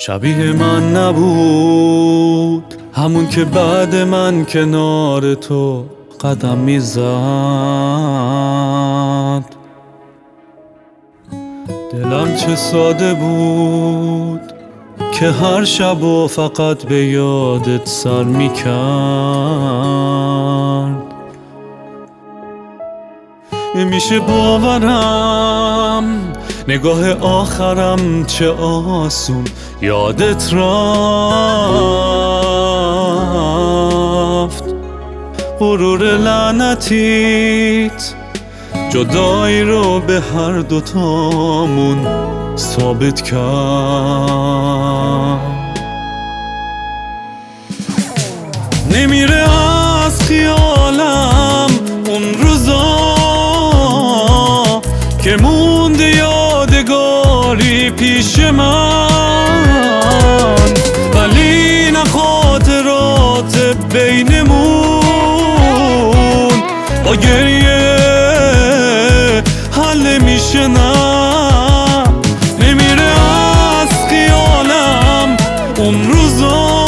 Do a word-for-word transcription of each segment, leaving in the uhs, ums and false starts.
شبیه من نبود، همون که بعد من کنار تو قدم میزد. دلم چه ساده بود که هر شب و فقط به یادت سر میکرد. نمیشه باورم نگاه آخرم چه آسون یادت رفت. غرور لعنتیت جدایی رو به هر دوتامون ثابت کرد. نمیره از خیالم اون روزا که مونده یادگاری پیش من، ولی نه خاطرات بینمون با گریه حل میشه. نه نمیره از خیالم اون روزا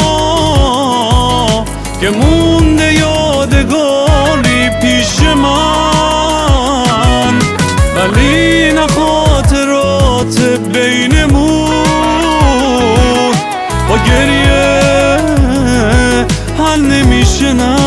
که مونده یادگاری پیش من، ولی نه خاطرات بینمون با گریه حل نمیشه. نه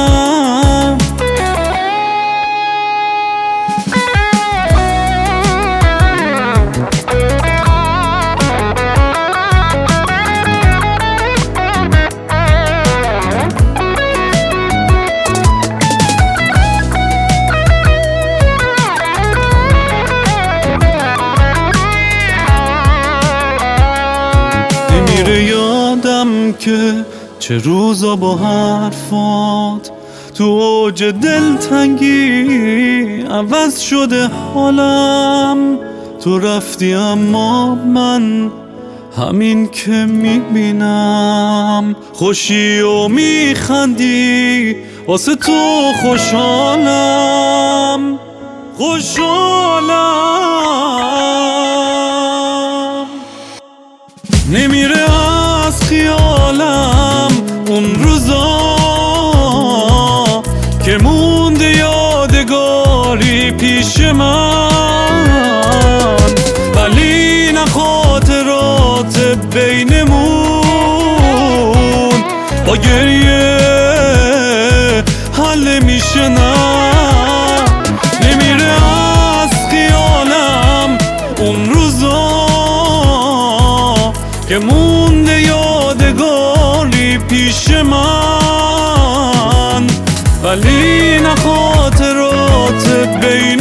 یادم که چه روزا با حرفات تو اوج دلتنگی عوض شده حالم. تو رفتی اما من همین که میبینم خوشی و میخندی، واسه تو خوشحالم خوشحالم. نمیره از خیالم اون روزا که مونده یادگاری پیش من، ولی نه خاطرات بینمون با گریه حل میشه. نه نمیره از خیالم اون روزا که مونده یادگاری پیش من، ولی نه خاطرات بین